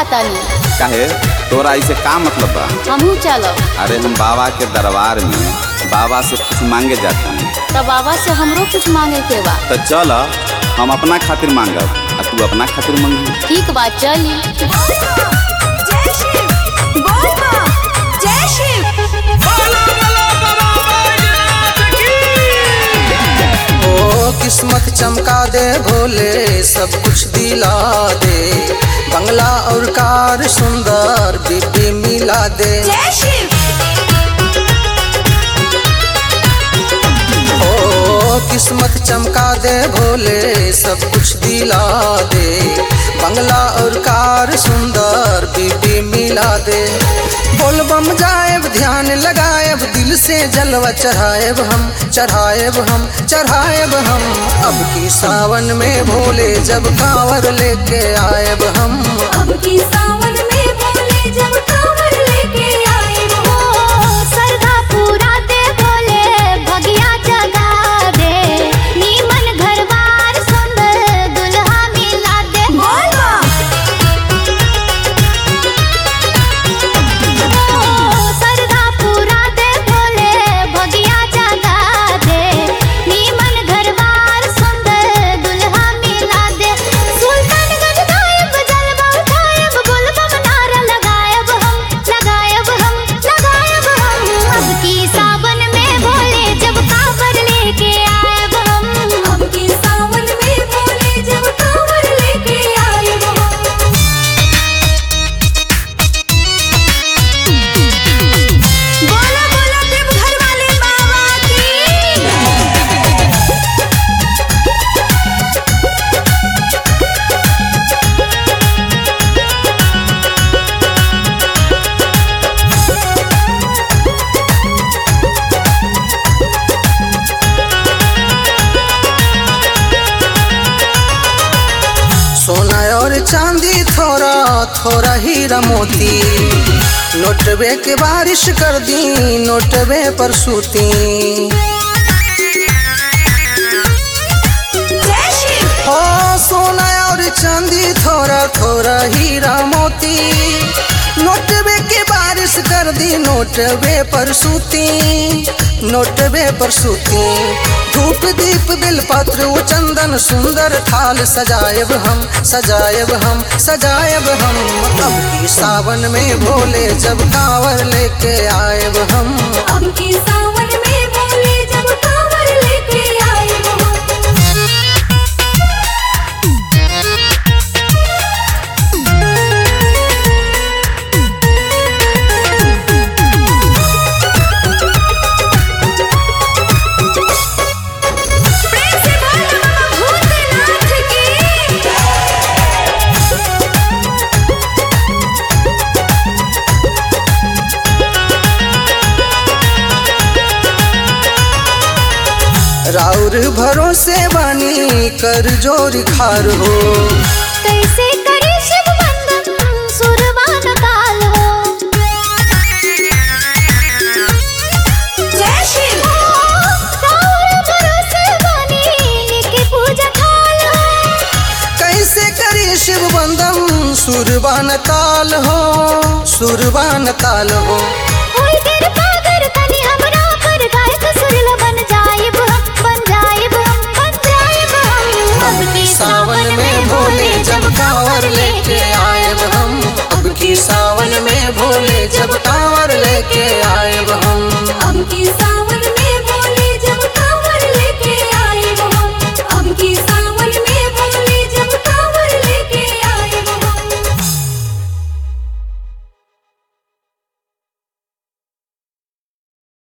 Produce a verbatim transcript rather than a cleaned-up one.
जाता नहीं। काहे तोरा इसे का मतलब बा? हमहू चलो। अरे हम बाबा के दरबार में बाबा से कुछ मांगे जाता नहीं। तो बाबा से हमरो कुछ मांगे के बा। तो चल हम अपना खातिर मांगब आ तू अपना खातिर मांगी। ठीक बात चली। किस्मत चमका दे भोले सब कुछ दिला दे, बंगला और कार सुंदर बीबी मिला दे। ओ किस्मत चमका दे भोले सब कुछ दिला दे, बंगला और कार सुंदर बीबी मिला दे। बोलबम जाएब ध्यान लगाएब दिल से जलवा चढ़ाएब हम चढ़ाएब हम चढ़ाएब हम। अब की सावन में भोले जब कांवर लेके आएब हम। अब की सावन में भोले जब कांवर लेके आएब हो सरधा पूरा दे भोले भगिया जगा दे, नीमन घर बार सुंदर दुल्हा मिला दे। सरधा पूरा दे भोले भगिया जगा दे, नीमन घर बार सुंदर दुल्हा मिला दे। सुल्तानगंज गायब जलवा उठायब बोलबम नारा लगायब हम लगायब हम लगायब हम। अब की सावन में भोले जब कांवर लेके आयब हम। अब की सावन में भोले जब कांवर लेके आएब हम। बोला बोला देवघर वाले बाबा की। सोना और चांदी थोड़ा थोड़ा हीरा मोती, नोटबे के बारिश कर दी नोटबे पर सूती। हो सोना और चांदी थोड़ा थोड़ा हीरा मोती, नोटबे के बारिश कर दी नोटबे पर सूती नोटबे पर सूती। धूप दीप बिलपत्र वो चंदन सुंदर थाल सजायब हम सजायब हम सजायब हम। अब की सावन में भोले जब कांवर लेके आएब हम। अब की सावन में भोले जब कांवर लेके आएब हम। प्रेम से बोल बाबा भूतनाथ की। राउर भरोसे बानी कर जोरी खार हो, कैसे करे शिव बंदन सुरवान काल हो। जय शिव। राउर भरोसे बानी के पूजा थाल हो। कैसे करी शिव बंदम सुरबान ताल हो सुरबान ताल हो। होई तेरे पागर तनी हमरा पर गायक सुरला बन जाइब हम बन जाइब हम बन जाइब हम। अब की सावन में भोले जब कांवर लेके आएब हम। अब की सावन में भोले जब कांवर